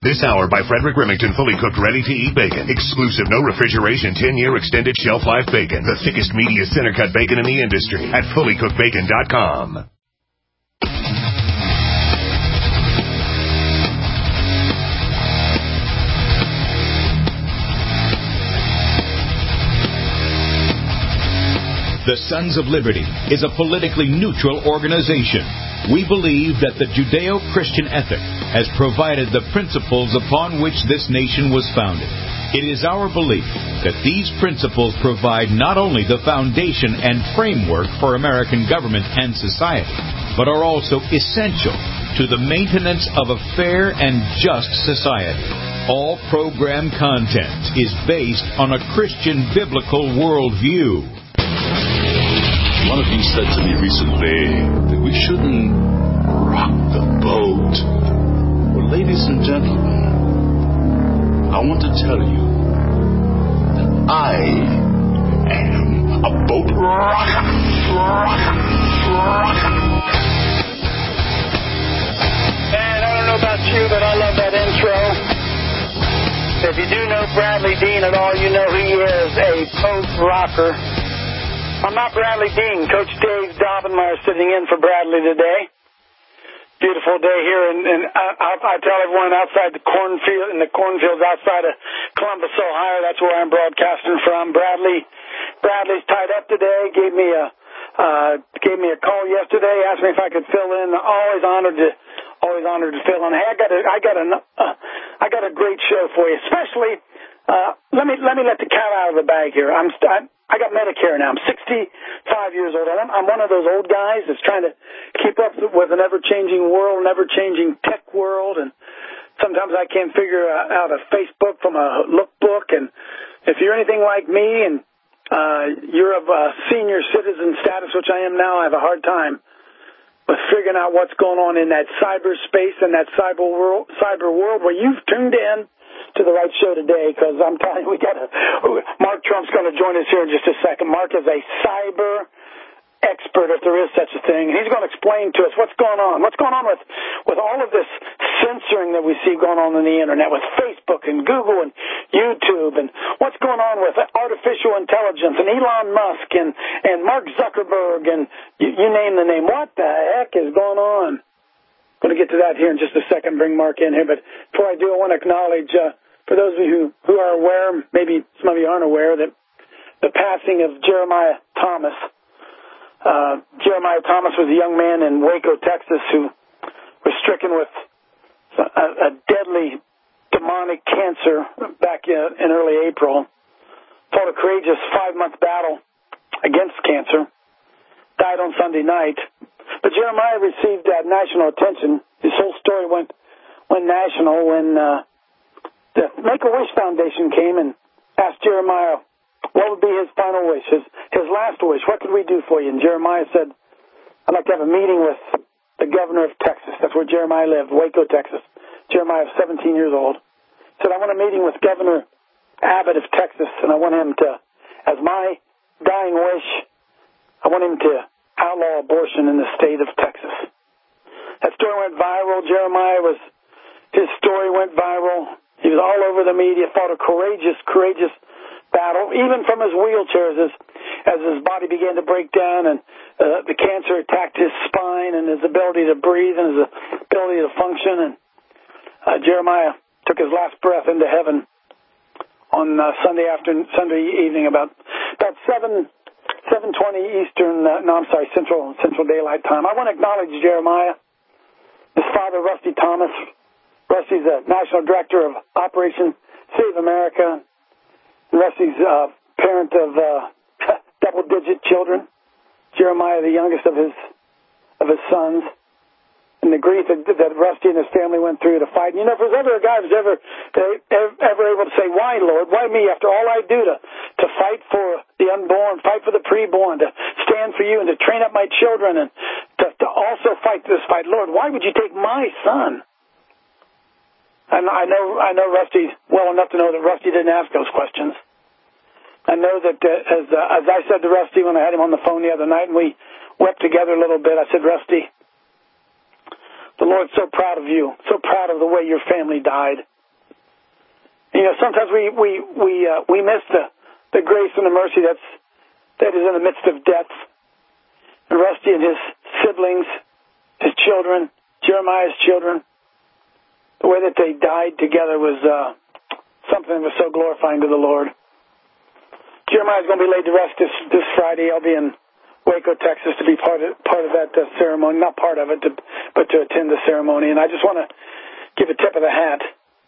This hour by Frederick Remington, fully cooked, ready-to-eat bacon. Exclusive, no refrigeration, 10-year extended shelf life bacon. The thickest, meatiest, center-cut bacon in the industry at fullycookedbacon.com. The Sons of Liberty is a politically neutral organization. We believe that the Judeo-Christian ethic has provided the principles upon which this nation was founded. It is our belief that these principles provide not only the foundation and framework for American government and society, but are also essential to the maintenance of a fair and just society. All program content is based on a Christian biblical worldview. One of you said to me recently that we shouldn't rock the boat. Well, ladies and gentlemen, I want to tell you that I am a boat rocker. Man, I don't know about you, but I love that intro. If you do know Bradley Dean at all, you know he is a boat rocker. I'm not Bradley Dean. Coach Dave Daubenmire sitting in for Bradley today. Beautiful day here, and I tell everyone outside the cornfield, in the cornfields outside of Columbus, Ohio. That's where I'm broadcasting from. Bradley's tied up today. Gave me a call yesterday. Asked me if I could fill in. Always honored to fill in. Hey, I got a great show for you. Especially, let me let the cat out of the bag here. I got Medicare now. I'm 65 years old. I'm one of those old guys that's trying to keep up with an ever-changing world, an ever-changing tech world, and sometimes I can't figure out a Facebook from a lookbook. And if you're anything like me and you're of a senior citizen status, which I am now, I have a hard time with figuring out what's going on in that cyberspace and that cyber world where you've tuned in to the right show today, because I'm telling you, Mark Trump's going to join us here in just a second. Mark is a cyber expert, if there is such a thing, and he's going to explain to us what's going on with all of this censoring that we see going on the internet with Facebook and Google and YouTube, and what's going on with artificial intelligence and Elon Musk and Mark Zuckerberg, and you name the name. What the heck is going on? I'm going to get to that here in just a second, bring Mark in here. But before I do, I want to acknowledge, for those of you who are aware, maybe some of you aren't aware, that the passing of Jeremiah Thomas. Jeremiah Thomas was a young man in Waco, Texas, who was stricken with a deadly demonic cancer back in early April. Fought a courageous 5-month battle against cancer. Died on Sunday night. But Jeremiah received national attention. His whole story went national when the Make-A-Wish Foundation came and asked Jeremiah what would be his final wish, his last wish. What could we do for you? And Jeremiah said, I'd like to have a meeting with the governor of Texas. That's where Jeremiah lived, Waco, Texas. Jeremiah was 17 years old. Said, I want a meeting with Governor Abbott of Texas, and I want him to, as my dying wish, I want him to outlaw abortion in the state of Texas. That story went viral. His story went viral. He was all over the media, fought a courageous battle, even from his wheelchair as his body began to break down and the cancer attacked his spine and his ability to breathe and his ability to function. And Jeremiah took his last breath into heaven on Sunday evening about 7:20 Eastern, Central Daylight Time. I want to acknowledge Jeremiah, his father, Rusty Thomas. Rusty's the National Director of Operation Save America. Rusty's parent of double-digit children. Jeremiah, the youngest of his sons. And the grief that Rusty and his family went through to fight. And, if there's ever a guy who's ever able to say, why, Lord? Why me? After all I do to fight for the unborn, fight for the preborn, to stand for you and to train up my children and to also fight this fight. Lord, why would you take my son? And I know Rusty well enough to know that Rusty didn't ask those questions. I know that as I said to Rusty when I had him on the phone the other night and we wept together a little bit, I said, Rusty, the Lord's so proud of you, so proud of the way your family died. Sometimes we miss the grace and the mercy that is in the midst of death. And Rusty and his siblings, his children, Jeremiah's children, the way that they died together was something that was so glorifying to the Lord. Jeremiah's going to be laid to rest this Friday. I'll be in Waco, Texas, to be part of that ceremony. Not part of it, but to attend the ceremony. And I just want to give a tip of the hat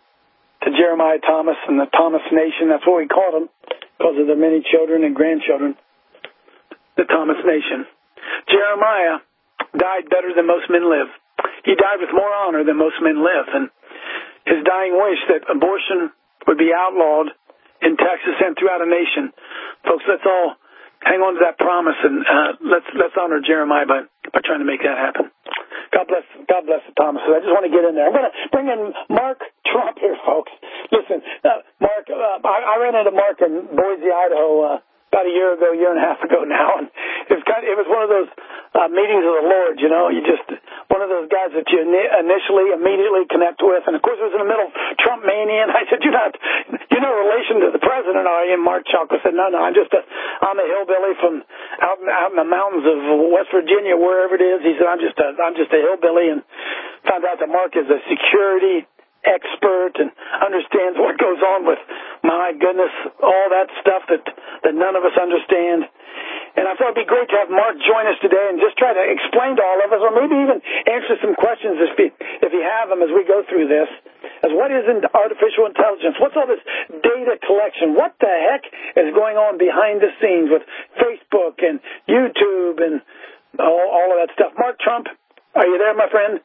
to Jeremiah Thomas and the Thomas Nation. That's what we call them because of their many children and grandchildren. The Thomas Nation. Jeremiah died better than most men live. He died with more honor than most men live. And his dying wish that abortion would be outlawed in Texas and throughout a nation. Folks, let's all hang on to that promise, and let's honor Jeremiah by trying to make that happen. God bless the Thomases. I just want to get in there. I'm going to bring in Mark Trump here, folks. Listen, Mark, I ran into Mark in Boise, Idaho, about a year and a half ago now, and it was one of those meetings of the Lord. You just one of those guys that you immediately connect with. And of course, it was in the middle of Trump mania, and I said, "You're no relation to the president, are you?" And Mark Chalk said, "No, I'm a hillbilly from out in the mountains of West Virginia, wherever it is." He said, "I'm just a hillbilly," and found out that Mark is a security expert and understands what goes on with, my goodness, all that stuff that none of us understand. And I thought it'd be great to have Mark join us today and just try to explain to all of us, or maybe even answer some questions if you have them as we go through this, as what is artificial intelligence? What's all this data collection? What the heck is going on behind the scenes with Facebook and YouTube and all of that stuff? Mark Trump, are you there, my friend?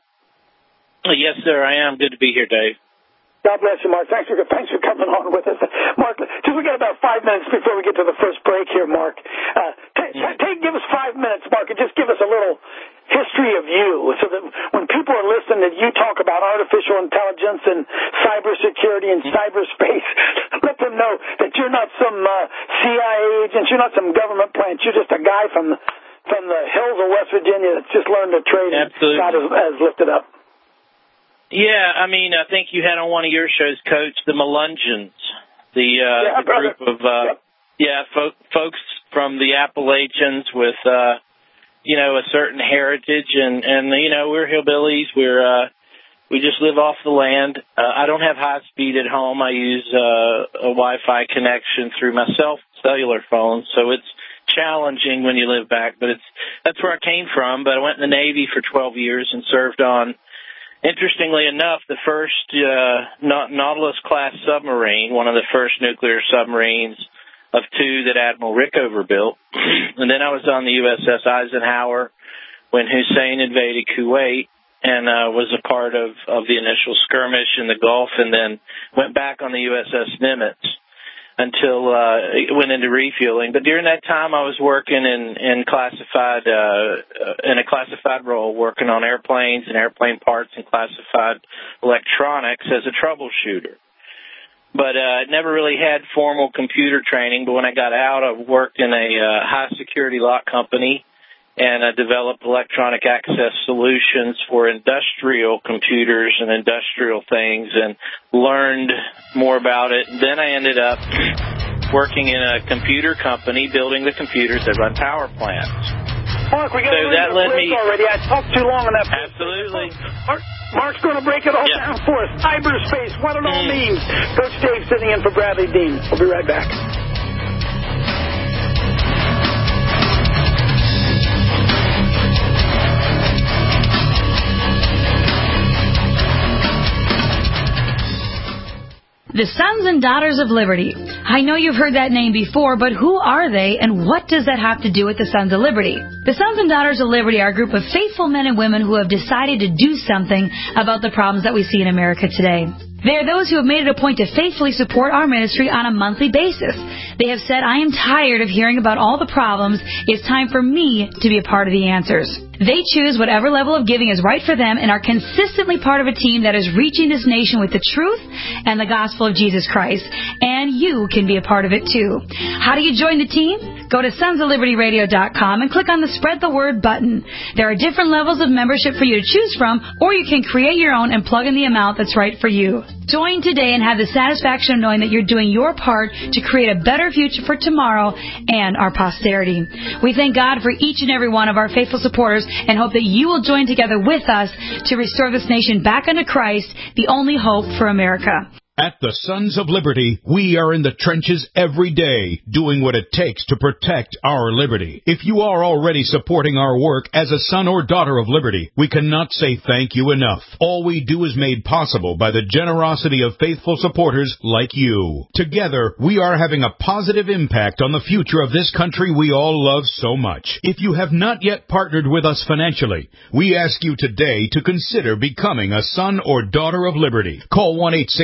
Yes, sir, I am. Good to be here, Dave. God bless you, Mark. Thanks for coming on with us. Mark, we got about 5 minutes before we get to the first break here, Mark. Give us 5 minutes, Mark, and just give us a little history of you so that when people are listening to you talk about artificial intelligence and cybersecurity and cyberspace, let them know that you're not some CIA agent, you're not some government plant, you're just a guy from the hills of West Virginia that's just learned to trade. Absolutely. And God has lifted up. Yeah, I think you had on one of your shows, Coach, the Melungeons, the group of folks from the Appalachians with a certain heritage, and we're hillbillies. We just live off the land. I don't have high speed at home. I use a Wi-Fi connection through my cellular phone, so it's challenging when you live back. But that's where I came from. But I went in the Navy for 12 years and served on, interestingly enough, the first Nautilus-class submarine, one of the first nuclear submarines of two that Admiral Rickover built. And then I was on the USS Eisenhower when Hussein invaded Kuwait and was a part of the initial skirmish in the Gulf, and then went back on the USS Nimitz until it went into refueling. But during that time, I was working in a classified role, working on airplanes and airplane parts and classified electronics as a troubleshooter. But I never really had formal computer training. But when I got out, I worked in a high-security lock company, and I developed electronic access solutions for industrial computers and industrial things, and learned more about it. And then I ended up working in a computer company, building the computers that run power plants. Mark, we got to break already. I talked too long on that. Absolutely. Mark's going to break it all down for us. Cyberspace, what it all means. Coach Dave sitting in for Bradley Dean. We'll be right back. The Sons and Daughters of Liberty. I know you've heard that name before, but who are they, and what does that have to do with the Sons of Liberty? The Sons and Daughters of Liberty are a group of faithful men and women who have decided to do something about the problems that we see in America today. They are those who have made it a point to faithfully support our ministry on a monthly basis. They have said, I am tired of hearing about all the problems. It's time for me to be a part of the answers. They choose whatever level of giving is right for them and are consistently part of a team that is reaching this nation with the truth and the gospel of Jesus Christ. And you can be a part of it too. How do you join the team? Go to sonsoflibertyradio.com and click on the Spread the Word button. There are different levels of membership for you to choose from, or you can create your own and plug in the amount that's right for you. Join today and have the satisfaction of knowing that you're doing your part to create a better future for tomorrow and our posterity. We thank God for each and every one of our faithful supporters and hope that you will join together with us to restore this nation back unto Christ, the only hope for America. At the Sons of Liberty, we are in the trenches every day, doing what it takes to protect our liberty. If you are already supporting our work as a son or daughter of liberty, we cannot say thank you enough. All we do is made possible by the generosity of faithful supporters like you. Together, we are having a positive impact on the future of this country we all love so much. If you have not yet partnered with us financially, we ask you today to consider becoming a son or daughter of liberty. Call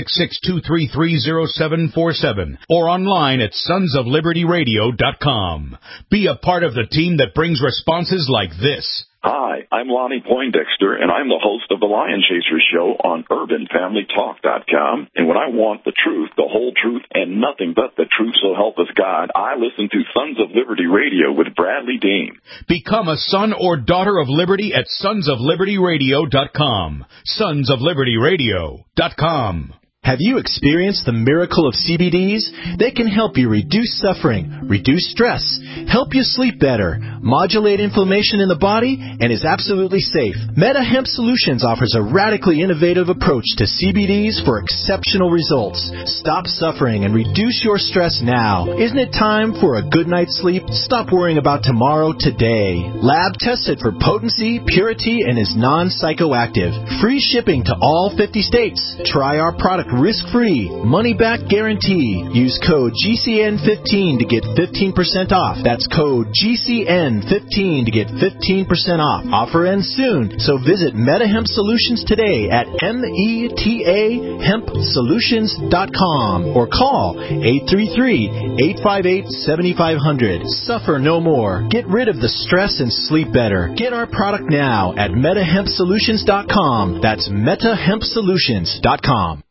1-866-233-0747 or online at sonsoflibertyradio.com. Be a part of the team that brings responses like this. Hi, I'm Lonnie Poindexter, and I'm the host of the Lion Chaser Show on UrbanFamilyTalk.com. And when I want the truth, the whole truth, and nothing but the truth, so help us God, I listen to Sons of Liberty Radio with Bradley Dean. Become a son or daughter of liberty at sonsoflibertyradio.com. Sonsoflibertyradio.com. Have you experienced the miracle of CBDs? They can help you reduce suffering, reduce stress, help you sleep better, modulate inflammation in the body, and is absolutely safe. Meta Hemp Solutions offers a radically innovative approach to CBDs for exceptional results. Stop suffering and reduce your stress now. Isn't it time for a good night's sleep? Stop worrying about tomorrow today. Lab tested for potency, purity, and is non-psychoactive. Free shipping to all 50 states. Try our product risk-free, money-back guarantee. Use code GCN15 to get 15% off. That's code GCN15 to get 15% off. Offer ends soon, so visit MetaHemp Solutions today at metahempsolutions.com or call 833-858-7500. Suffer no more. Get rid of the stress and sleep better. Get our product now at metahempsolutions.com. That's metahempsolutions.com.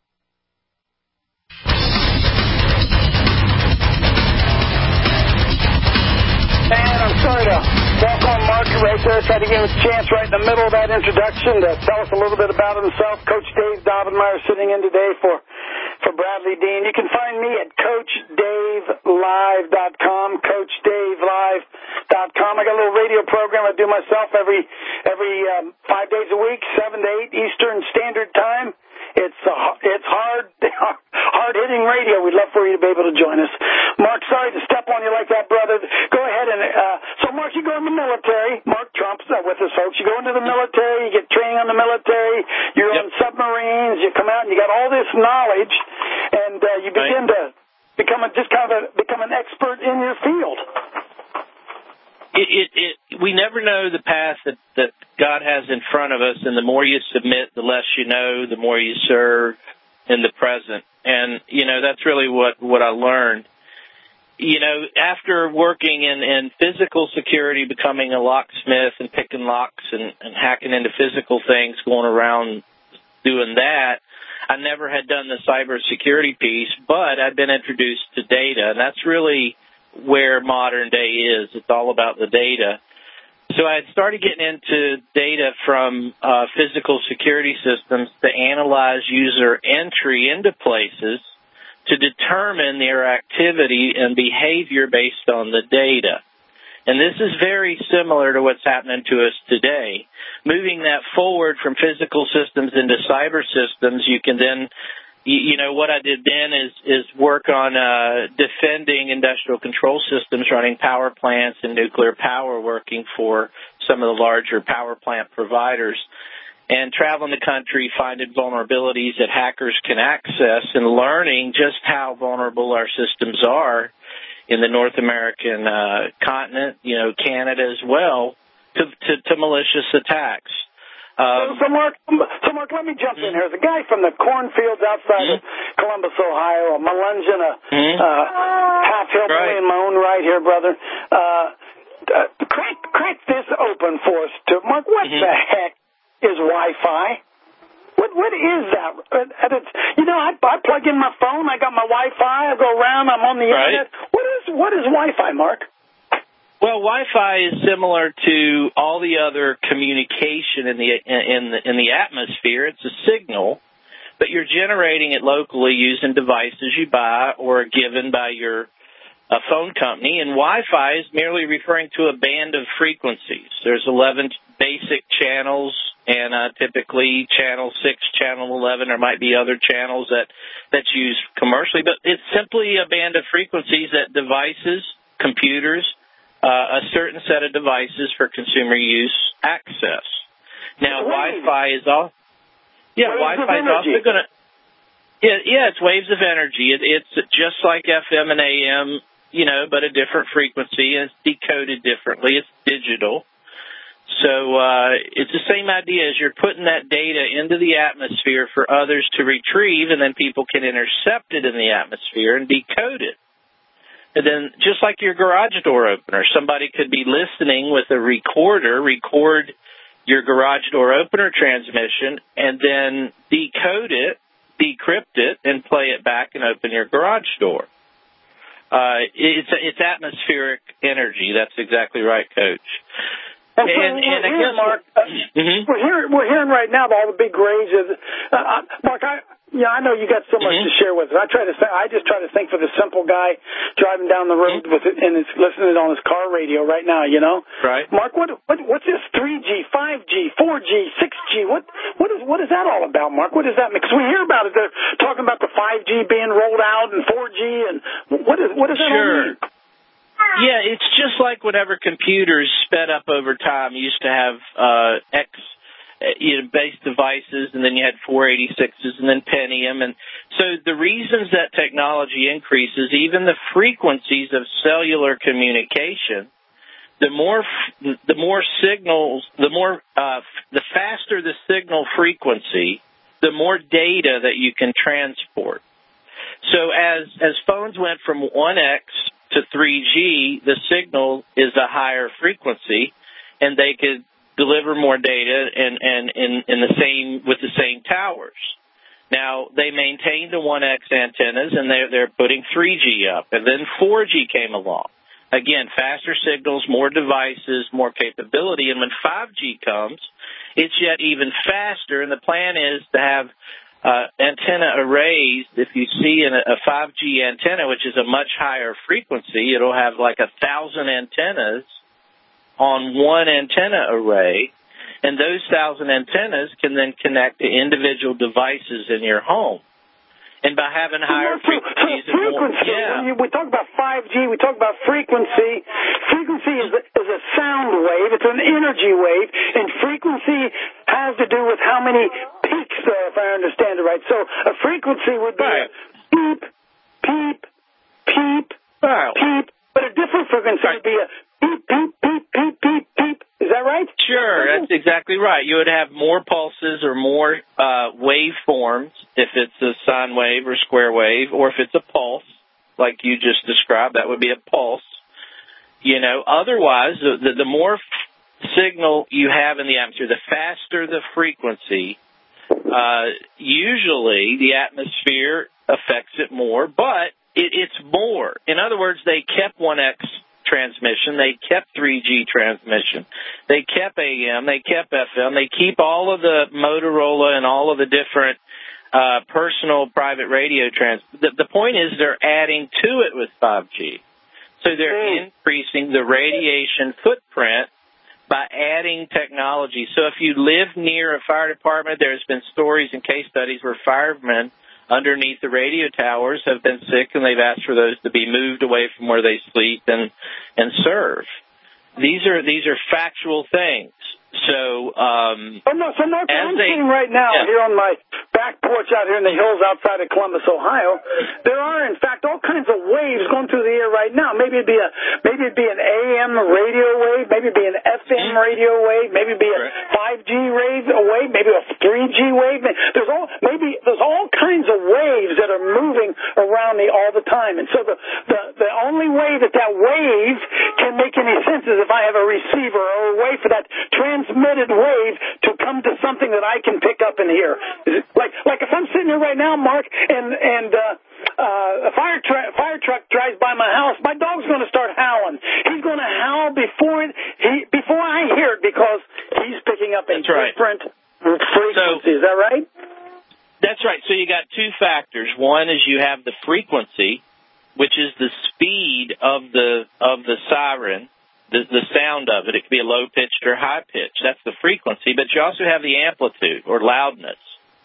Sorry to walk on Mark right there. Try to give him a chance right in the middle of that introduction to tell us a little bit about himself. Coach Dave Daubenmire sitting in today for Bradley Dean. You can find me at CoachDaveLive.com, CoachDaveLive.com. I got a little radio program I do myself every 5 days a week, 7 to 8 Eastern Standard Time. It's hard-hitting radio. We'd love for you to be able to join us. Mark, sorry to step on you like that, brother. Go ahead and so, Mark, you go in the military. Mark Trump's with us, folks. You go into the military. You get training on the military. You're on submarines. You come out and you got all this knowledge, and you begin to become an expert in your field. We never know the path that God has in front of us, and the more you submit, the less you know, the more you serve in the present. And, that's really what I learned. After working in physical security, becoming a locksmith and picking locks and hacking into physical things, going around doing that, I never had done the cybersecurity piece, but I'd been introduced to data, and that's really where modern day is. It's all about the data. So I had started getting into data from physical security systems to analyze user entry into places to determine their activity and behavior based on the data. And this is very similar to what's happening to us today. Moving that forward from physical systems into cyber systems, you can then, what I did then is work on defending industrial control systems, running power plants and nuclear power, working for some of the larger power plant providers, and traveling the country, finding vulnerabilities that hackers can access and learning just how vulnerable our systems are in the North American continent, Canada as well, to malicious attacks. So Mark, let me jump in here. The guy from the cornfields outside of Columbus, Ohio, a Melungeon, half hillbilly in my own right here, brother. Crack this open for us, Mark. What the heck is Wi-Fi? What is that? I plug in my phone. I got my Wi-Fi. I go around. I'm on the internet. What is Wi-Fi, Mark? Well, Wi-Fi is similar to all the other communication in the atmosphere. It's a signal, but you're generating it locally using devices you buy or are given by your phone company. And Wi-Fi is merely referring to a band of frequencies. There's 11 basic channels, and typically channel 6, channel 11. There might be other channels that's used commercially, but it's simply a band of frequencies that devices, computers, a certain set of devices for consumer use access. Now, Wi-Fi is also going to. Yeah, it's waves of energy. It's just like FM and AM, but a different frequency, and it's decoded differently. It's digital. So it's the same idea as you're putting that data into the atmosphere for others to retrieve, and then people can intercept it in the atmosphere and decode it. And then just like your garage door opener, somebody could be listening with a recorder, record your garage door opener transmission, and then decode it, decrypt it, and play it back and open your garage door. It's atmospheric energy. That's exactly right, Coach. And again, Mark, we're hearing right now all the big raises. Mark, I know you got so much to share with us. I just try to think for the simple guy driving down the road with it and is listening on his car radio right now. Right. Mark, what's this 3G, 5G, 4G, 6G? What is that all about, Mark? What does that mean? Because we hear about it. They're talking about the 5G being rolled out and 4G, and what does that all mean? Yeah, it's just like whenever computers sped up over time. You used to have base devices, and then you had 486s and then Pentium. And so the reasons that technology increases, even the frequencies of cellular communication, the faster the signal frequency, the more data that you can transport. So as phones went from 1X to 3G, the signal is a higher frequency, and they could deliver more data with the same towers. Now, they maintained the 1X antennas, and they're putting 3G up, and then 4G came along. Again, faster signals, more devices, more capability, and when 5G comes, it's yet even faster, and the plan is to have antenna arrays. If you see a 5G antenna, which is a much higher frequency, it'll have like 1,000 antennas on one antenna array, and those 1,000 antennas can then connect to individual devices in your home. And by having higher frequencies, when we talk about 5G, we talk about frequency. Frequency is a sound wave. It's an energy wave, and frequency has to do with how many peaks there, if I understand it right. So a frequency would be a peep, peep, peep, peep, but a different frequency would be a peep, peep, peep, peep, peep, peep. Is that right? Sure, that's exactly right. You would have more pulses or more waveforms if it's a sine wave or square wave, or if it's a pulse, like you just described, that would be a pulse. Otherwise, the more signal you have in the atmosphere, the faster the frequency, usually the atmosphere affects it more, but it's more. In other words, they kept 1X transmission, they kept 3G transmission, they kept AM, they kept FM, they keep all of the Motorola and all of the different personal private radio The point is they're adding to it with 5G. So they're increasing the radiation footprint by adding technology. So if you live near a fire department, there's been stories and case studies where firemen underneath the radio towers have been sick, and they've asked for those to be moved away from where they sleep and serve. These are factual things. So, Mark, I'm seeing right now here on my back porch out here in the hills outside of Columbus, Ohio, there are in fact all kinds of waves going through the air right now. Maybe it'd be an AM radio wave, maybe it'd be an FM radio wave, maybe it'd be a 5G wave, maybe a 3G wave. There's all kinds of waves that are moving around me all the time, and so the only way that wave can make any sense is if I have a receiver or a way for that transmitted wave to come to something that I can pick up and hear. Like if I'm sitting here right now, Mark, and a fire truck drives by my house, my dog's going to start howling. He's going to howl One is you have the frequency, which is the speed of the siren, the sound of it. It could be a low-pitched or high-pitched. That's the frequency. But you also have the amplitude or loudness.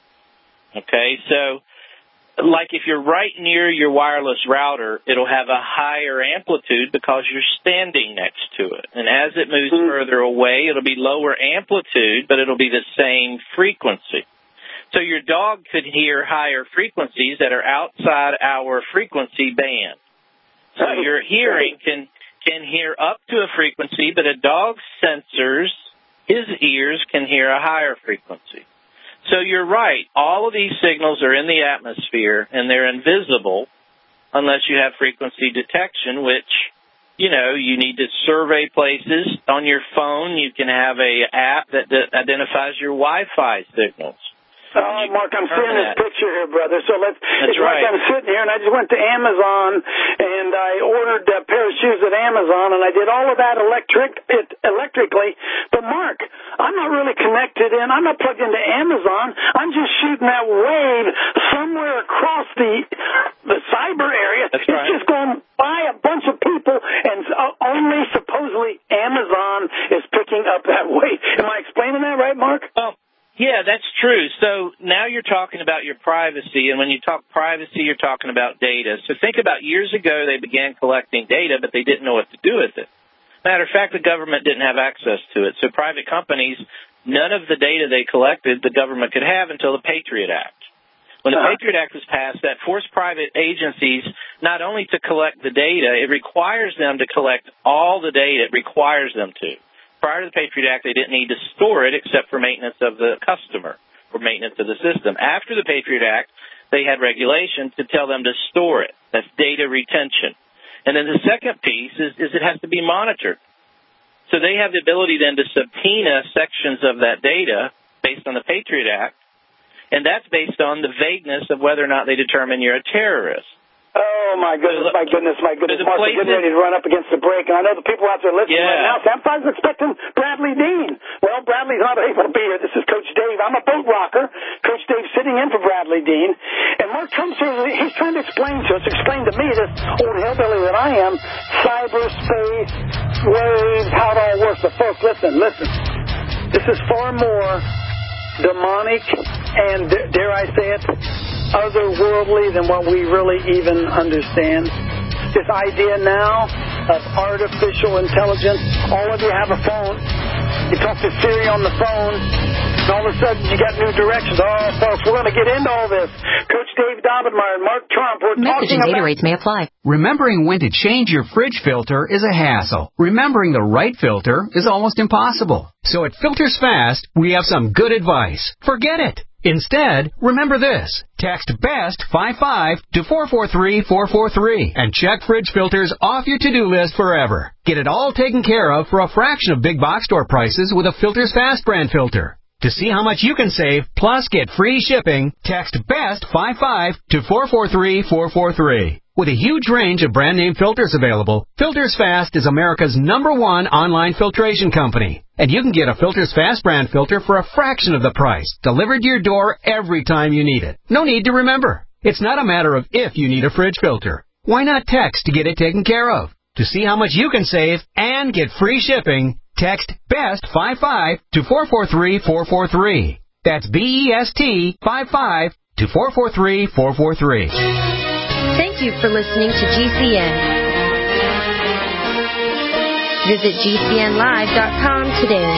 Okay, so like if you're right near your wireless router, it'll have a higher amplitude because you're standing next to it. And as it moves further away, it'll be lower amplitude, but it'll be the same frequency. So your dog could hear higher frequencies that are outside our frequency band. So your hearing can hear up to a frequency, but a dog's sensors, his ears, can hear a higher frequency. So you're right. All of these signals are in the atmosphere, and they're invisible unless you have frequency detection, which, you need to survey places. On your phone, you can have an app that identifies your Wi-Fi signals. Oh, Mark, I'm seeing this picture here, brother. So That's it's right. like I'm sitting here, and I just went to Amazon, and I ordered a pair of shoes at Amazon, and I did all of that electrically. But, Mark, I'm not really connected in. I'm not plugged into Amazon. I'm just shooting that wave somewhere across the cyber area. That's right. It's just going by a bunch of people, and only supposedly Amazon is picking up that wave. Am I explaining that right, Mark? Yeah, that's true. So now you're talking about your privacy, and when you talk privacy, you're talking about data. So think about years ago they began collecting data, but they didn't know what to do with it. Matter of fact, the government didn't have access to it. So private companies, none of the data they collected the government could have until the Patriot Act. When the Patriot Act was passed, that forced private agencies not only to collect the data, it requires them to collect all the data. It requires them to. Prior to the Patriot Act, they didn't need to store it except for maintenance of the customer or maintenance of the system. After the Patriot Act, they had regulations to tell them to store it. That's data retention. And then the second piece is it has to be monitored. So they have the ability then to subpoena sections of that data based on the Patriot Act, and that's based on the vagueness of whether or not they determine you're a terrorist. Oh, my goodness, my goodness. Mark, we're getting ready to run up against the break, and I know the people out there listening right now. I was expecting Bradley Dean. Well, Bradley's not able to be here. This is Coach Dave. I'm a boat rocker. Coach Dave sitting in for Bradley Dean. And Mark comes here, he's trying to explain to me, this old hillbilly that I am, cyberspace, waves, how it all works. But folks, listen. This is far more demonic and, dare I say it, otherworldly than what we really even understand. This idea now of artificial intelligence. All of you have a phone. You talk to Siri on the phone, and all of a sudden you got new directions. Oh, folks, we're going to get into all this. Coach Dave Daubenmire and Mark Trump, we're Message talking and data about... rates may apply. Remembering when to change your fridge filter is a hassle. Remembering the right filter is almost impossible. So at Filters Fast, we have some good advice. Forget it. Instead, remember this. Text BEST55 to 443443 and check fridge filters off your to-do list forever. Get it all taken care of for a fraction of big box store prices with a Filters Fast brand filter. To see how much you can save, plus get free shipping, text BEST55 to 443443. With a huge range of brand name filters available, Filters Fast is America's #1 online filtration company. And you can get a Filters Fast brand filter for a fraction of the price, delivered to your door every time you need it. No need to remember. It's not a matter of if you need a fridge filter. Why not text to get it taken care of? To see how much you can save and get free shipping, text BEST55 to 443443. That's BEST55 to 443443. Thank you for listening to GCN. Visit GCNlive.com today.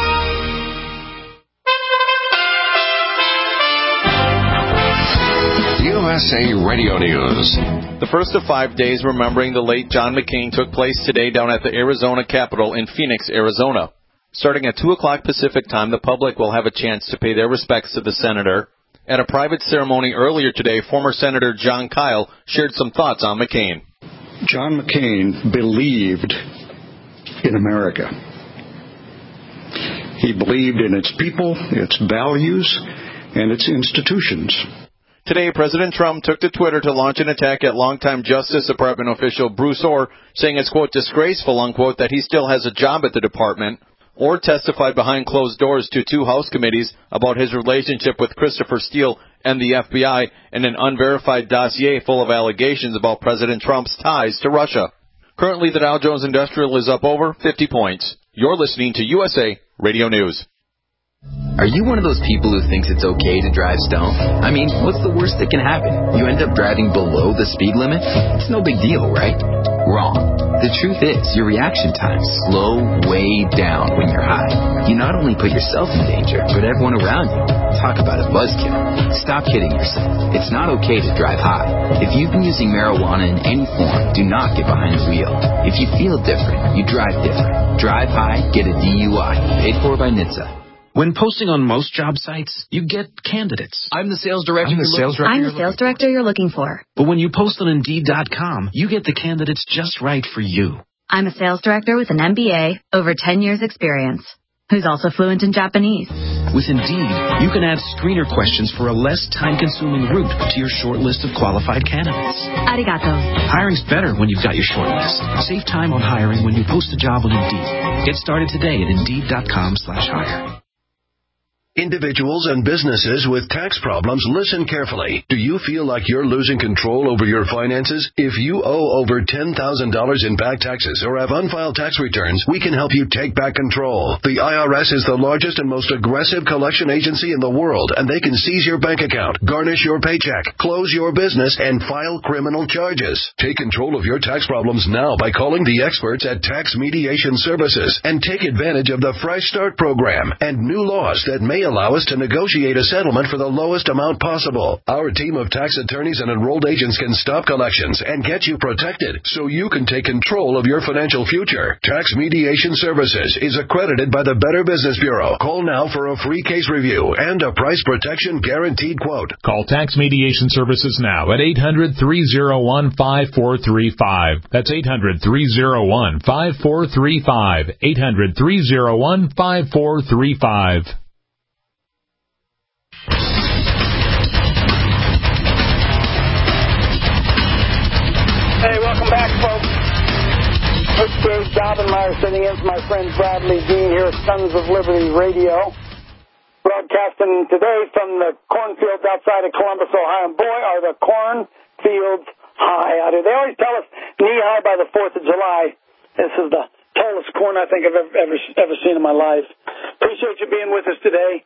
USA Radio News. The first of 5 days remembering the late John McCain took place today down at the Arizona Capitol in Phoenix, Arizona. Starting at 2 o'clock Pacific time, the public will have a chance to pay their respects to the senator. At a private ceremony earlier today, former Senator Jon Kyl shared some thoughts on McCain. John McCain believed in America. He believed in its people, its values, and its institutions. Today, President Trump took to Twitter to launch an attack at longtime Justice Department official Bruce Ohr, saying it's, quote, disgraceful, unquote, that he still has a job at the department. Ohr testified behind closed doors to 2 House committees about his relationship with Christopher Steele and the FBI in an unverified dossier full of allegations about President Trump's ties to Russia. Currently, the Dow Jones Industrial is up over 50 points. You're listening to USA Radio News. Are you one of those people who thinks it's okay to drive stoned? I mean, what's the worst that can happen? You end up driving below the speed limit? It's no big deal, right? Wrong. The truth is, your reaction times slow way down when you're high. You not only put yourself in danger, but everyone around you. Talk about a buzzkill. Stop kidding yourself. It's not okay to drive high. If you've been using marijuana in any form, do not get behind the wheel. If you feel different, you drive different. Drive high, get a DUI. Paid for by NHTSA. When posting on most job sites, you get candidates. I'm the sales director. I'm the sales director you're looking for. But when you post on Indeed.com, you get the candidates just right for you. I'm a sales director with an MBA, over 10 years experience, who's also fluent in Japanese. With Indeed, you can add screener questions for a less time-consuming route to your short list of qualified candidates. Arigato. Hiring's better when you've got your short list. Save time on hiring when you post a job on Indeed. Get started today at Indeed.com/hire. Individuals and businesses with tax problems, listen carefully. Do you feel like you're losing control over your finances? If you owe over $10,000 in back taxes or have unfiled tax returns, we can help you take back control. The IRS is the largest and most aggressive collection agency in the world, and they can seize your bank account, garnish your paycheck, close your business, and file criminal charges. Take control of your tax problems now by calling the experts at Tax Mediation Services and take advantage of the Fresh Start program and new laws that may allow us to negotiate a settlement for the lowest amount possible. Our team of tax attorneys and enrolled agents can stop collections and get you protected so you can take control of your financial future. Tax Mediation Services is accredited by the Better Business Bureau. Call now for a free case review and a price protection guaranteed quote. Call Tax Mediation Services now at 800-301-5435. That's 800-301-5435. 800-301-5435. Hey, welcome back, folks. It's Dave Daubenmire sitting in for my friend Bradley Dean here at Sons of Liberty Radio. Broadcasting today from the cornfields outside of Columbus, Ohio. And boy, are the cornfields high out here. They always tell us knee-high by the 4th of July. This is the tallest corn I think I've ever seen in my life. Appreciate you being with us today.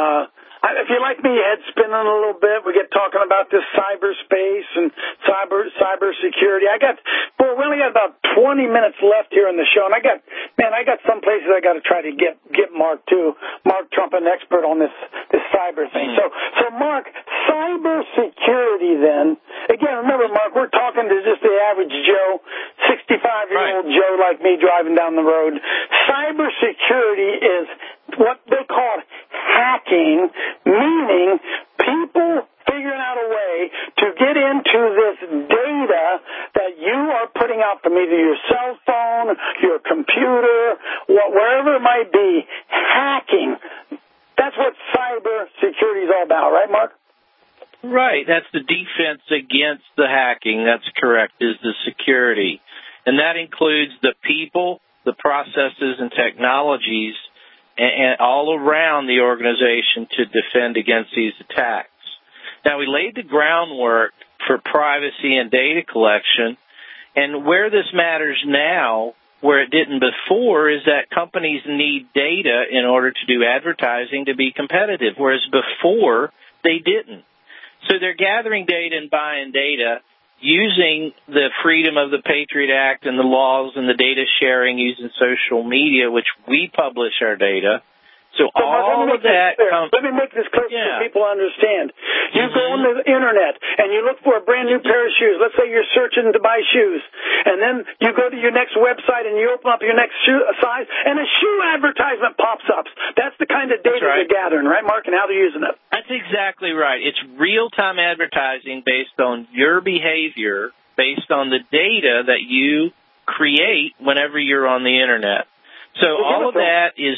If you like me, head spinning a little bit. We get talking about this cyberspace and cybersecurity. We only got about 20 minutes left here in the show, and I got some places I got to try to get Mark to. Mark Trump, an expert on this cyber thing. So Mark, cybersecurity. Then again, remember, Mark, we're talking to just the average Joe, 65-year-old Joe like me driving down the road. Cybersecurity is what they call hacking, meaning people figuring out a way to get into this data that you are putting out from either your cell phone, your computer, wherever it might be. Hacking. That's what cybersecurity is all about, right, Mark? Right. That's the defense against the hacking. That's correct, is the security. And that includes the people, the processes, and technologies and all around the organization to defend against these attacks. Now, we laid the groundwork for privacy and data collection, and where this matters now, where it didn't before, is that companies need data in order to do advertising to be competitive, whereas before they didn't. So they're gathering data and buying data using the freedom of the Patriot Act and the laws and the data sharing using social media, which we publish our data. So all of that comes... Let me make this clear so people understand. You go on the internet and you look for a brand new pair of shoes. Let's say you're searching to buy shoes. And then you go to your next website and you open up your next shoe size and a shoe advertisement pops up. That's the kind of data they're gathering, right, Mark, and how they're using it. That's exactly right. It's real-time advertising based on your behavior, based on the data that you create whenever you're on the internet. So all of that is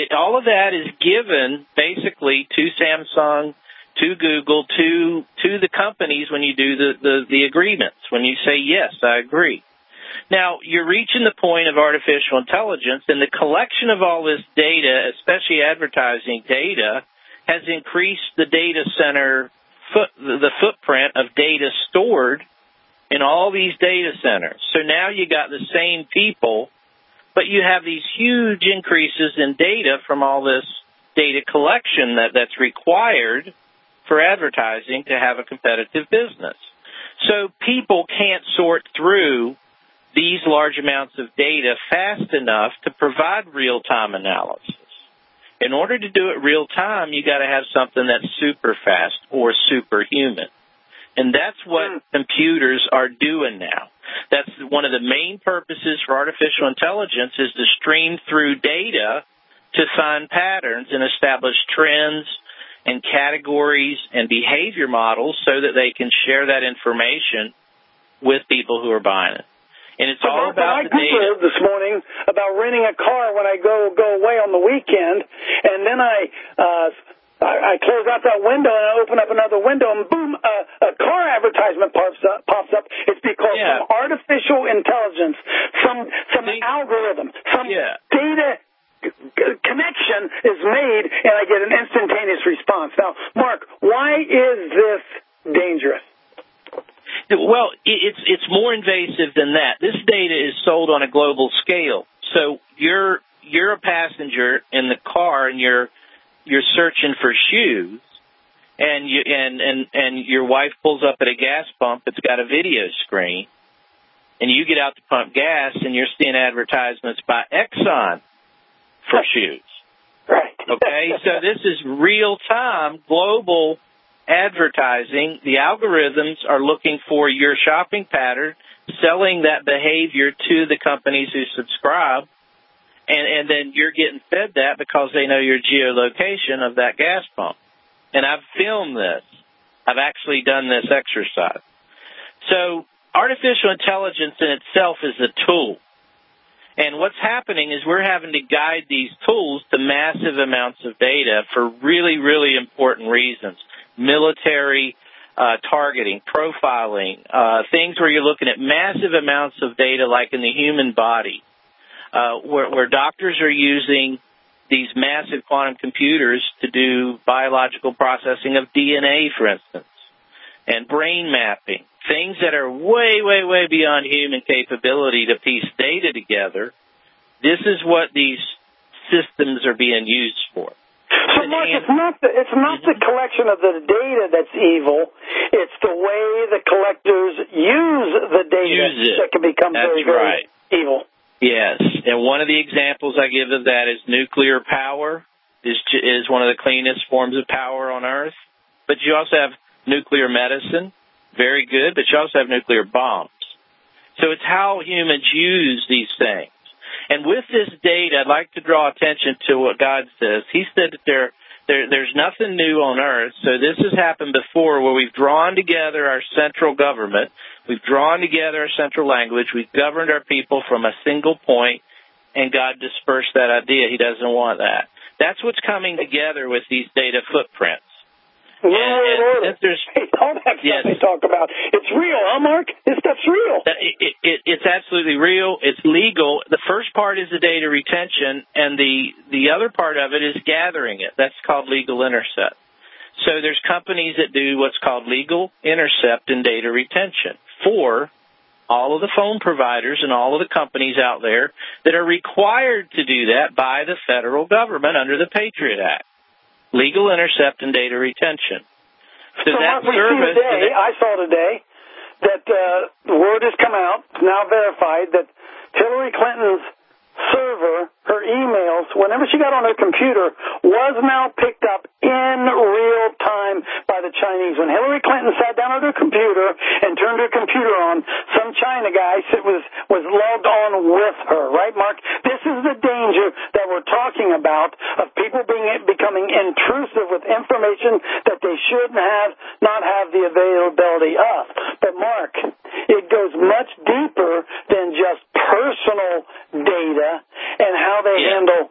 given basically to Samsung, to Google, to the companies when you do the agreements, when you say, yes, I agree. Now, you're reaching the point of artificial intelligence, and the collection of all this data, especially advertising data, has increased the data center footprint of data stored in all these data centers. So now you got the same people, but you have these huge increases in data from all this data collection that's required for advertising to have a competitive business. So people can't sort through these large amounts of data fast enough to provide real-time analysis. In order to do it real-time, you got to have something that's super fast or superhuman. And that's what computers are doing now. That's one of the main purposes for artificial intelligence, is to stream through data to find patterns and establish trends and categories and behavior models so that they can share that information with people who are buying it. And it's all about the data. This morning about renting a car when I go away on the weekend, and then I close out that window and I open up another window, and boom, a car advertisement pops up. It's because some artificial intelligence, some algorithm, some data connection is made, and I get an instantaneous response. Now, Mark, why is this dangerous? Well, it's more invasive than that. This data is sold on a global scale. So you're a passenger in the car, and you're searching for shoes, and your wife pulls up at a gas pump that's got a video screen, and you get out to pump gas, and you're seeing advertisements by Exxon for shoes. Right. Okay, so this is real-time global advertising. The algorithms are looking for your shopping pattern, selling that behavior to the companies who subscribe, and then you're getting fed that because they know your geolocation of that gas pump. And I've filmed this. I've actually done this exercise. So artificial intelligence in itself is a tool. And what's happening is we're having to guide these tools to massive amounts of data for really, really important reasons. Military targeting, profiling, things where you're looking at massive amounts of data like in the human body, where doctors are using these massive quantum computers to do biological processing of DNA, for instance, and brain mapping, things that are way, way, way beyond human capability to piece data together. This is what these systems are being used for. So, Mark, it's not the collection of the data that's evil. It's the way the collectors use the data that can become very, very evil. Yes, and one of the examples I give of that is nuclear power is one of the cleanest forms of power on Earth. But you also have nuclear medicine, very good, but you also have nuclear bombs. So it's how humans use these things. And with this data, I'd like to draw attention to what God says. He said that there's nothing new on earth. So this has happened before, where we've drawn together our central government. We've drawn together our central language. We've governed our people from a single point, and God dispersed that idea. He doesn't want that. That's what's coming together with these data footprints. All that stuff they talk about. It's real, huh, Mark? This stuff's real. It's absolutely real. It's legal. The first part is the data retention, and the other part of it is gathering it. That's called legal intercept. So there's companies that do what's called legal intercept and data retention for all of the phone providers and all of the companies out there that are required to do that by the federal government under the Patriot Act. Legal intercept and data retention. So Mark, I saw today that the word has come out, now verified, that Hillary Clinton's server, her emails, whenever she got on her computer, was now picked up in real time by the Chinese. When Hillary Clinton sat down at her computer and turned her computer on, some China guy was logged on with her, right, Mark? This is the danger that we're talking about, of people becoming intrusive with information that they should not have the availability of. But, Mark, it goes much deeper than just personal data and how they handle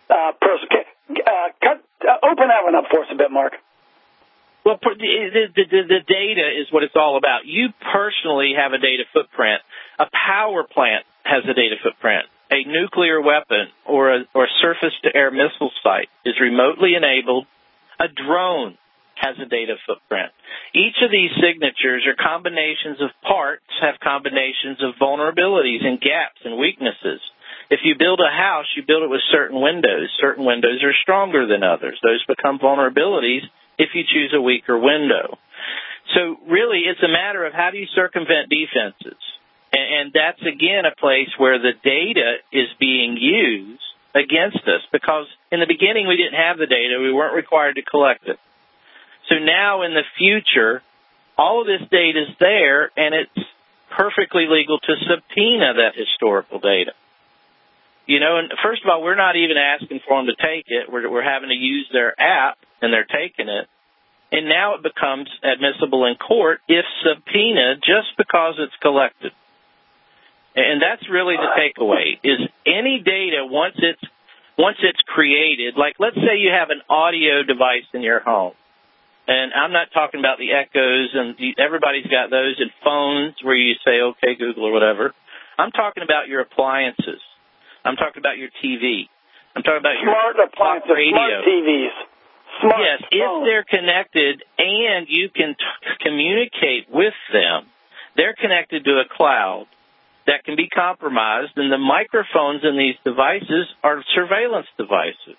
open that one up for us a bit, Mark. Well, the data is what it's all about. You personally have a data footprint. A power plant has a data footprint. A nuclear weapon or a surface-to-air missile site is remotely enabled. A drone has a data footprint. Each of these signatures are combinations of parts, have combinations of vulnerabilities and gaps and weaknesses. If you build a house, you build it with certain windows. Certain windows are stronger than others. Those become vulnerabilities if you choose a weaker window. So really, it's a matter of how do you circumvent defenses. And that's, again, a place where the data is being used against us, because in the beginning we didn't have the data. We weren't required to collect it. So now in the future, all of this data is there, and it's perfectly legal to subpoena that historical data. You know, and first of all, we're not even asking for them to take it. We're having to use their app, and they're taking it. And now it becomes admissible in court if subpoenaed just because it's collected. And that's really the takeaway, is any data, once it's created, like let's say you have an audio device in your home. And I'm not talking about the Echoes, and everybody's got those in phones where you say, okay, Google or whatever. I'm talking about your appliances. I'm talking about your TV. I'm talking about your smart appliances, radio. Smart TVs. Smart yes, phones. If they're connected and you can communicate with them, they're connected to a cloud that can be compromised, and the microphones in these devices are surveillance devices.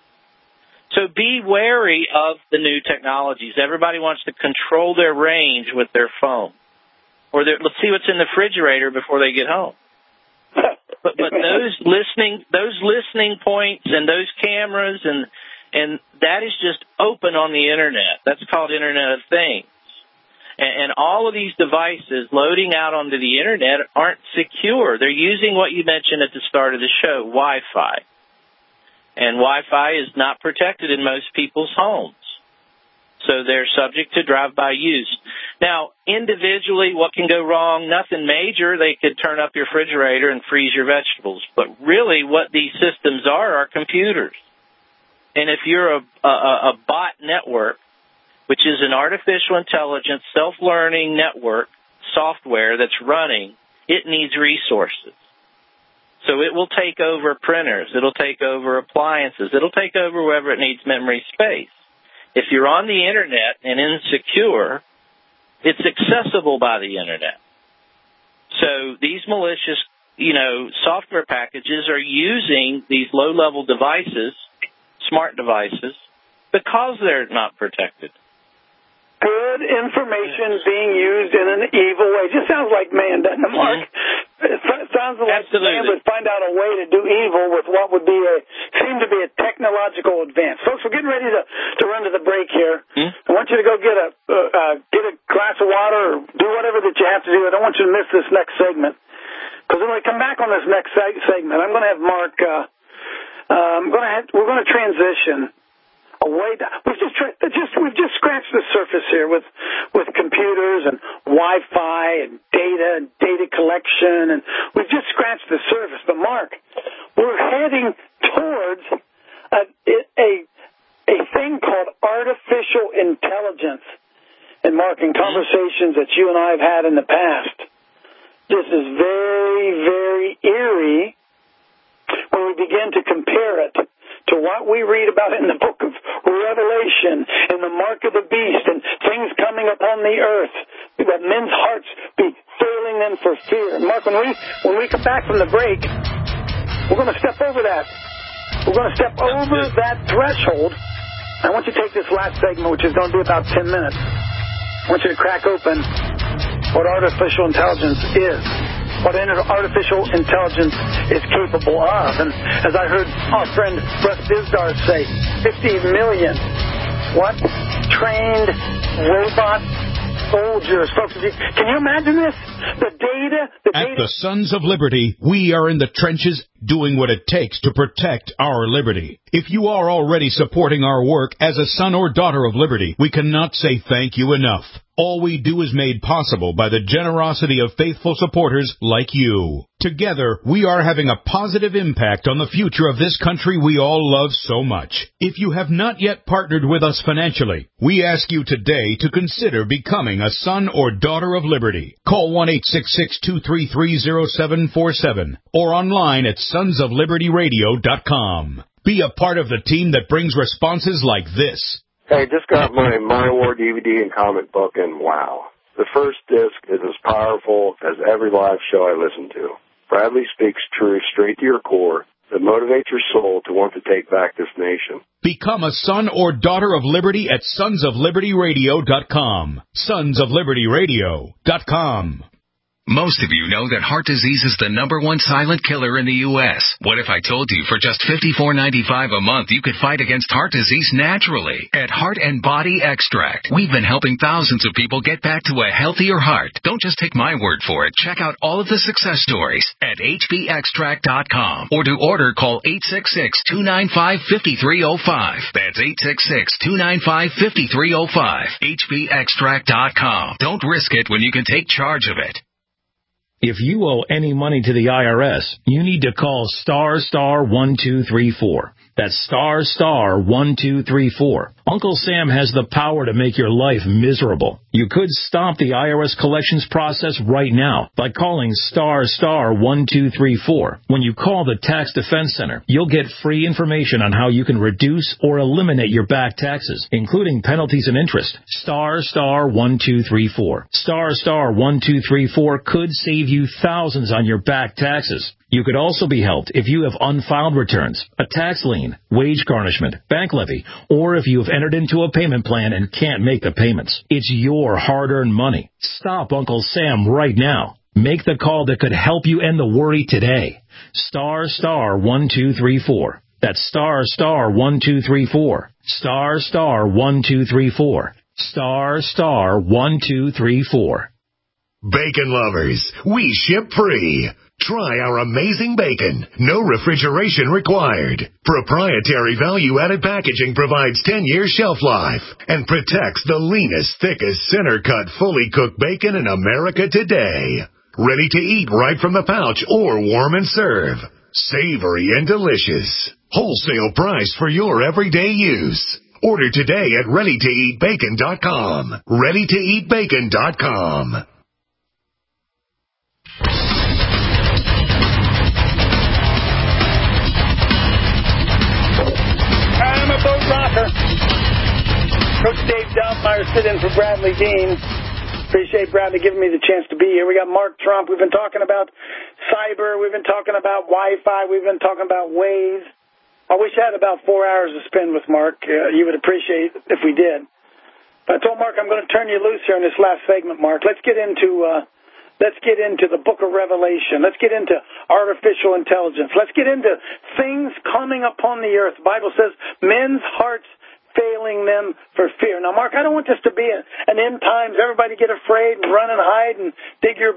So be wary of the new technologies. Everybody wants to control their range with their phone. Or let's see what's in the refrigerator before they get home. But those listening points and those cameras and that is just open on the Internet. That's called Internet of Things. And all of these devices loading out onto the Internet aren't secure. They're using what you mentioned at the start of the show, Wi-Fi. And Wi-Fi is not protected in most people's homes. So they're subject to drive-by use. Now, individually, what can go wrong? Nothing major. They could turn up your refrigerator and freeze your vegetables. But really what these systems are computers. And if you're a bot network, which is an artificial intelligence, self-learning network software that's running, it needs resources. So it will take over printers. It'll take over appliances. It'll take over wherever it needs memory space. If you're on the Internet and insecure, it's accessible by the Internet. So these malicious, software packages are using these low-level devices, smart devices, because they're not protected. Good information being used in an evil way. Just sounds like man, doesn't it, Mark? It sounds like man would find out a way to do evil with what would seem to be a technological advance. Folks, we're getting ready to run to the break here. I want you to go get a glass of water or do whatever that you have to do. I don't want you to miss this next segment, because when we come back on this next segment, I'm going to have Mark. We're going to transition away. We've just scratched the surface here with computers and Wi-Fi and data collection, and we've just scratched the surface. But Mark, we're heading towards a thing called artificial intelligence. And Mark, in conversations that you and I have had in the past, this is very, very eerie when we begin to compare it to what we read about in the book of Revelation, in the mark of the beast, and things coming upon the earth, that men's hearts be failing them for fear. And Mark, when we come back from the break, we're going to step over that. We're going to step over that threshold. I want you to take this last segment, which is going to be about 10 minutes. I want you to crack open what artificial intelligence is, what artificial intelligence is capable of. And as I heard our friend Russ Dizdar say, 50 million trained robot soldiers. Folks, can you imagine this? The data. At the Sons of Liberty, we are in the trenches doing what it takes to protect our liberty. If you are already supporting our work as a son or daughter of liberty, we cannot say thank you enough. All we do is made possible by the generosity of faithful supporters like you. Together, we are having a positive impact on the future of this country we all love so much. If you have not yet partnered with us financially, we ask you today to consider becoming a son or daughter of liberty. Call 1-866-233-0747 or online at sonsoflibertyradio.com. Be a part of the team that brings responses like this. Hey, just got my War DVD and comic book, and wow. The first disc is as powerful as every live show I listen to. Bradley speaks truth straight to your core that motivates your soul to want to take back this nation. Become a son or daughter of liberty at sonsoflibertyradio.com. Sonsoflibertyradio.com. Most of you know that heart disease is the #1 silent killer in the U.S. What if I told you for just $54.95 a month you could fight against heart disease naturally at Heart and Body Extract? We've been helping thousands of people get back to a healthier heart. Don't just take my word for it. Check out all of the success stories at hbextract.com. Or to order, call 866-295-5305. That's 866-295-5305. hbextract.com. Don't risk it when you can take charge of it. If you owe any money to the IRS, you need to call *1234. That's *1234. Uncle Sam has the power to make your life miserable. You could stop the IRS collections process right now by calling *1234. When you call the Tax Defense Center, you'll get free information on how you can reduce or eliminate your back taxes, including penalties and interest. *1234. *1234 could save you thousands on your back taxes. You could also be helped if you have unfiled returns, a tax lien, wage garnishment, bank levy, or if you have entered into a payment plan and can't make the payments. It's your hard-earned money. Stop Uncle Sam right now. Make the call that could help you end the worry today. *1234. That's *1234. *1234. *1234. Bacon lovers, we ship free. Try our amazing bacon. No refrigeration required. Proprietary value-added packaging provides 10-year shelf life and protects the leanest, thickest, center-cut, fully cooked bacon in America today. Ready to eat right from the pouch or warm and serve. Savory and delicious. Wholesale price for your everyday use. Order today at ReadyToEatBacon.com. ReadyToEatBacon.com. I'm a boat rocker. Coach Dave Doubtmeyer sitting in for Bradley Dean. Appreciate Bradley giving me the chance to be here. We got Mark Trump. We've been talking about cyber. We've been talking about Wi-Fi. We've been talking about Waze. I wish I had about 4 hours to spend with Mark. You would appreciate it if we did. But I told Mark I'm going to turn you loose here in this last segment, Mark. Let's get into the book of Revelation. Let's get into artificial intelligence. Let's get into things coming upon the earth. The Bible says men's hearts failing them for fear. Now, Mark, I don't want this to be an end times. Everybody get afraid and run and hide and dig your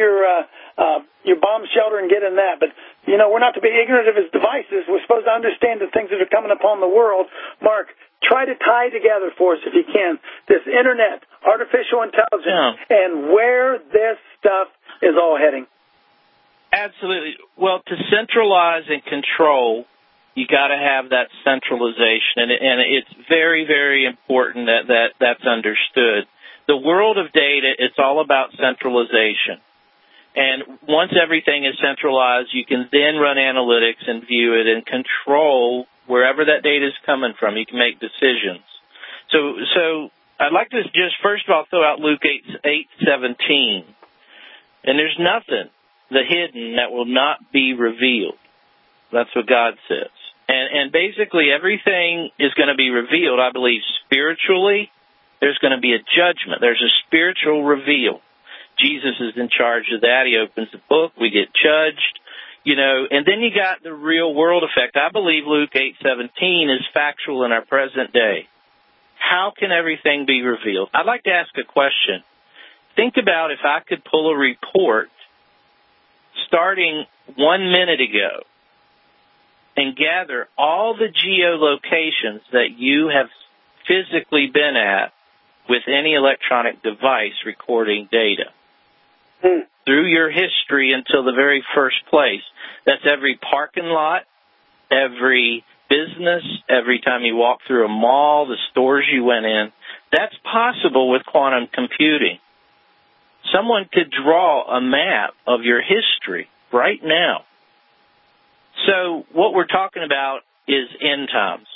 bomb shelter and get in that. But, you know, we're not to be ignorant of his devices. We're supposed to understand the things that are coming upon the world. Mark, try to tie together for us, if you can, this Internet, artificial intelligence, and where this stuff is all heading. Absolutely. Well, to centralize and control, you got to have that centralization, and it's very, very important that that's understood. The world of data, it's all about centralization. And once everything is centralized, you can then run analytics and view it and control wherever that data is coming from. You can make decisions. So I'd like to just first of all throw out Luke 8:17. And there's nothing, the hidden, that will not be revealed. That's what God says. And basically everything is going to be revealed, I believe, spiritually. There's going to be a judgment. There's a spiritual reveal. Jesus is in charge of that. He opens the book. We get judged. You know, and then you got the real world effect. I believe Luke 8:17 is factual in our present day. How can everything be revealed? I'd like to ask a question. Think about if I could pull a report starting 1 minute ago and gather all the geolocations that you have physically been at with any electronic device recording data. Through your history until the very first place. That's every parking lot, every business, every time you walk through a mall, the stores you went in. That's possible with quantum computing. Someone could draw a map of your history right now. So what we're talking about is end times.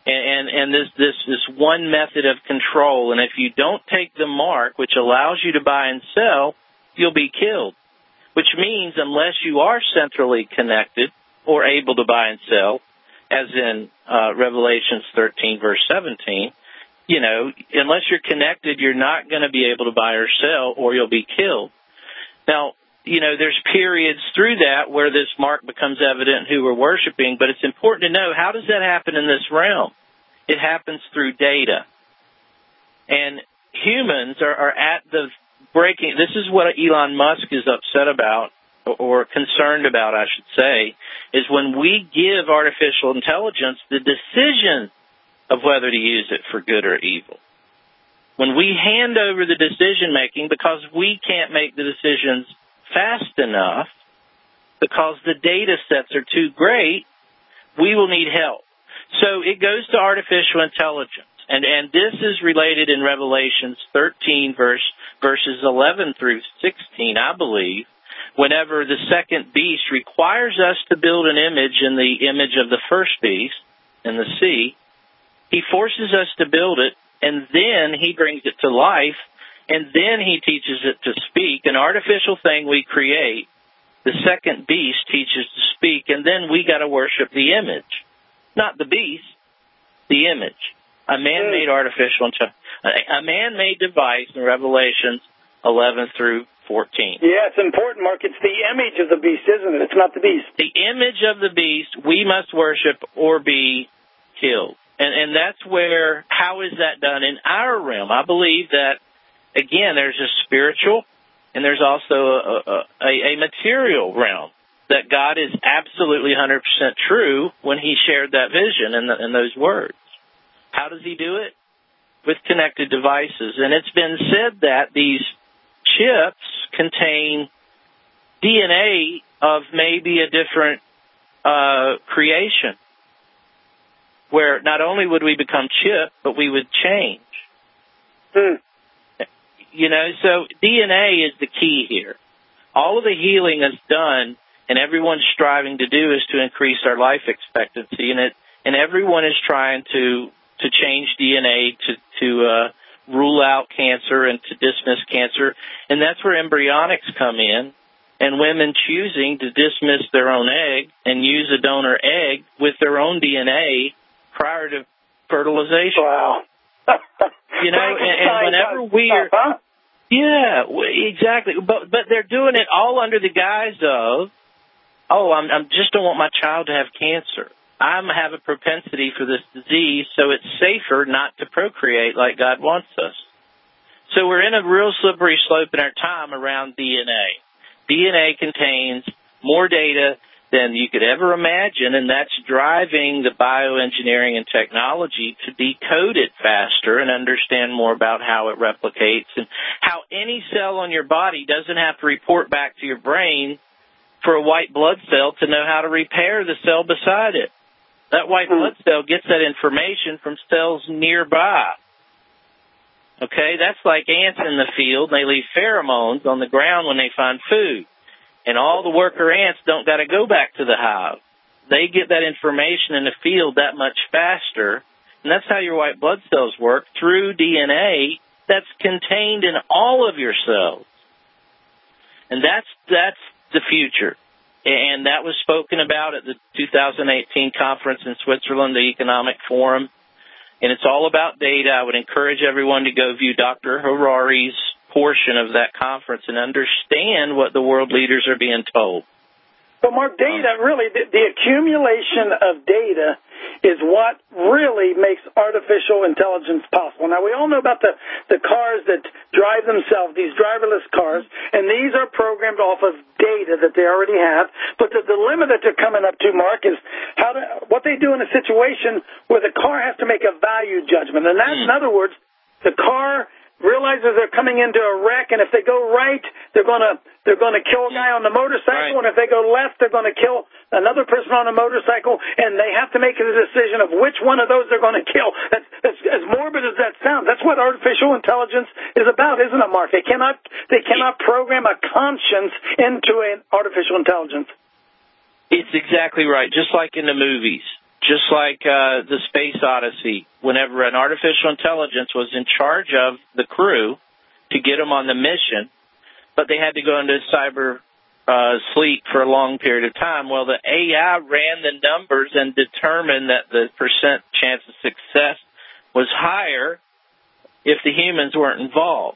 and this one method of control. And if you don't take the mark, which allows you to buy and sell, you'll be killed. Which means unless you are centrally connected or able to buy and sell, as in Revelations 13, verse 17, unless you're connected, you're not going to be able to buy or sell, or you'll be killed. Now, there's periods through that where this mark becomes evident who we're worshiping, but it's important to know, how does that happen in this realm? It happens through data. And humans are at the breaking. This is what Elon Musk is upset about, or concerned about, I should say, is when we give artificial intelligence the decision of whether to use it for good or evil. When we hand over the decision-making because we can't make the decisions fast enough, because the data sets are too great, we will need help. So it goes to artificial intelligence. And this is related in Revelations 13, verses 11 through 16, I believe, whenever the second beast requires us to build an image in the image of the first beast in the sea. He forces us to build it, and then he brings it to life, and then he teaches it to speak. An artificial thing we create, the second beast teaches to speak, and then we got to worship the image. Not the beast, the image. A man-made a man-made device in Revelations 11 through 14. Yeah, it's important, Mark. It's the image of the beast, isn't it? It's not the beast. The image of the beast we must worship or be killed. And that's where, how is that done in our realm? I believe that, again, there's a spiritual and there's also a material realm. That God is absolutely 100% true when he shared that vision and those words. How does he do it? With connected devices. And it's been said that these chips contain DNA of maybe a different creation, where not only would we become chipped, but we would change. So DNA is the key here. All of the healing is done, and everyone's striving to do is to increase our life expectancy, and everyone is trying to change DNA to rule out cancer and to dismiss cancer, and that's where embryonics come in, and women choosing to dismiss their own egg and use a donor egg with their own DNA prior to fertilization. Wow. And whenever we're... Yeah, exactly. But they're doing it all under the guise of, I just don't want my child to have cancer. I have a propensity for this disease, so it's safer not to procreate like God wants us. So we're in a real slippery slope in our time around DNA. DNA contains more data than you could ever imagine, and that's driving the bioengineering and technology to decode it faster and understand more about how it replicates and how any cell on your body doesn't have to report back to your brain for a white blood cell to know how to repair the cell beside it. That white blood cell gets that information from cells nearby. Okay, that's like ants in the field. They leave pheromones on the ground when they find food. And all the worker ants don't got to go back to the hive. They get that information in the field that much faster. And that's how your white blood cells work, through DNA that's contained in all of your cells. And that's the future. And that was spoken about at the 2018 conference in Switzerland, the Economic Forum. And it's all about data. I would encourage everyone to go view Dr. Harari's portion of that conference and understand what the world leaders are being told. But Mark, data, really, the accumulation of data is what really makes artificial intelligence possible. Now, we all know about the cars that drive themselves, these driverless cars, and these are programmed off of data that they already have. But the dilemma that they're coming up to, Mark, is what they do in a situation where the car has to make a value judgment. And that's, in other words, the car realizes they're coming into a wreck, and if they go right, they're going to kill a guy on the motorcycle, and if they go left, they're going to kill another person on a motorcycle, and they have to make a decision of which one of those they're going to kill. That's as morbid as that sounds. That's what artificial intelligence is about, isn't it, Mark? They cannot program a conscience into an artificial intelligence. It's exactly right, just like in the movies. just like the Space Odyssey, whenever an artificial intelligence was in charge of the crew to get them on the mission, but they had to go into cyber sleep for a long period of time. Well, the AI ran the numbers and determined that the percent chance of success was higher if the humans weren't involved.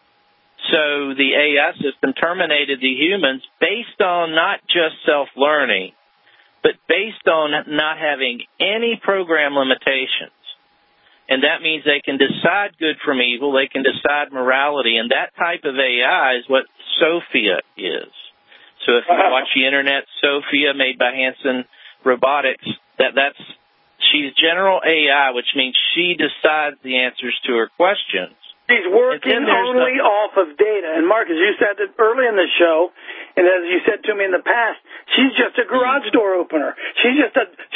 So the AI system terminated the humans based on not just self-learning, but based on not having any program limitations. And that means they can decide good from evil, they can decide morality, and that type of AI is what Sophia is. So if you watch the internet, Sophia, made by Hanson Robotics, she's general AI, which means she decides the answers to her questions. She's working only off of data. And Mark, as you said early in the show, and as you said to me in the past, she's just a garage door opener. She's just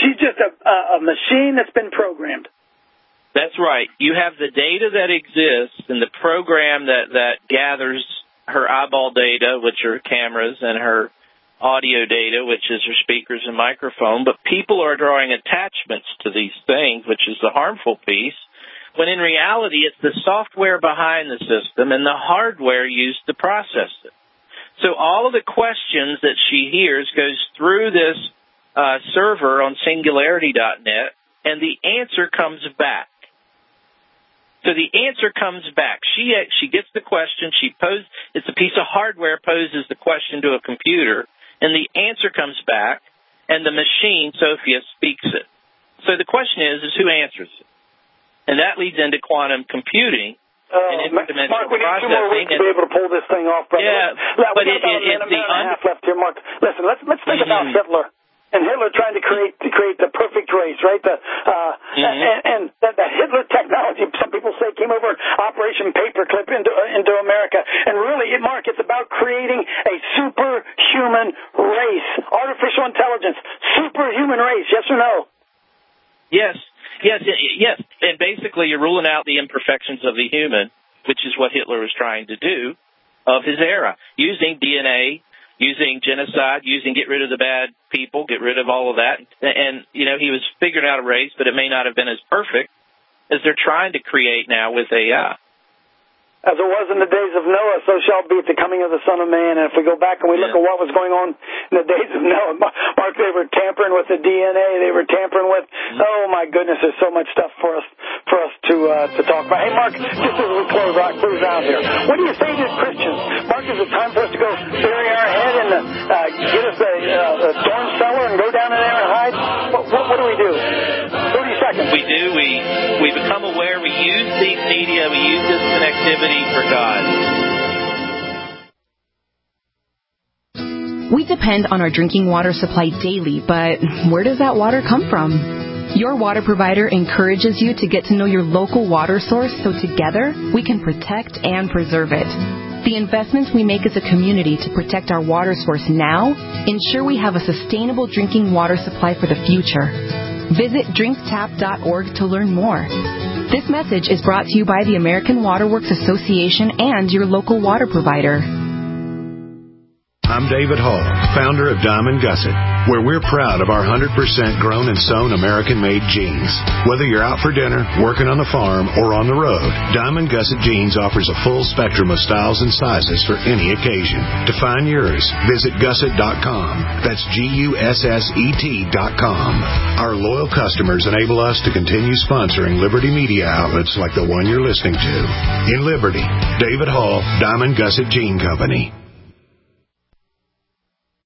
a machine that's been programmed. That's right. You have the data that exists and the program that gathers her eyeball data, which are cameras, and her audio data, which is her speakers and microphone. But people are drawing attachments to these things, which is the harmful piece, when in reality it's the software behind the system and the hardware used to process it. So all of the questions that she hears goes through this server on Singularity.net, and the answer comes back. So the answer comes back. She gets the question. It's a piece of hardware poses the question to a computer, and the answer comes back, and the machine, Sophia, speaks it. So the question is who answers it? And that leads into quantum computing and interdimensional Mark, we need 2 more weeks to be able to pull this thing off, brother. Yeah, but it's a minute and a half left here, Mark. Listen, let's think about Hitler. And Hitler trying to create the perfect race, right? And that Hitler technology, some people say, came over Operation Paperclip into America. And really, Mark, it's about creating a superhuman race, artificial intelligence, superhuman race. Yes or no? Yes. And basically, you're ruling out the imperfections of the human, which is what Hitler was trying to do of his era, using DNA, using genocide, get rid of the bad people, get rid of all of that. And, he was figuring out a race, but it may not have been as perfect as they're trying to create now with AI. As it was in the days of Noah, so shall it be at the coming of the Son of Man. And if we go back and we look at what was going on in the days of Noah, Mark, they were tampering with the DNA. They were tampering with, oh my goodness, there's so much stuff for us to talk about. Hey, Mark, just as we close out here, what do you say to Christians? Mark, is it time for us to go bury our head and get us a storm cellar and go down in there and hide? What do we do? 30 seconds. We do. We become aware. We use these media. We use this connectivity for God. We depend on our drinking water supply daily, but where does that water come from? Your water provider encourages you to get to know your local water source so together we can protect and preserve it. The investments we make as a community to protect our water source now ensure we have a sustainable drinking water supply for the future. Visit drinktap.org to learn more. This message is brought to you by the American Water Works Association and your local water provider. I'm David Hall, founder of Diamond Gusset, where we're proud of our 100% grown and sewn American-made jeans. Whether you're out for dinner, working on the farm, or on the road, Diamond Gusset Jeans offers a full spectrum of styles and sizes for any occasion. To find yours, visit gusset.com. That's GUSSET.com. Our loyal customers enable us to continue sponsoring Liberty media outlets like the one you're listening to. In Liberty, David Hall, Diamond Gusset Jean Company.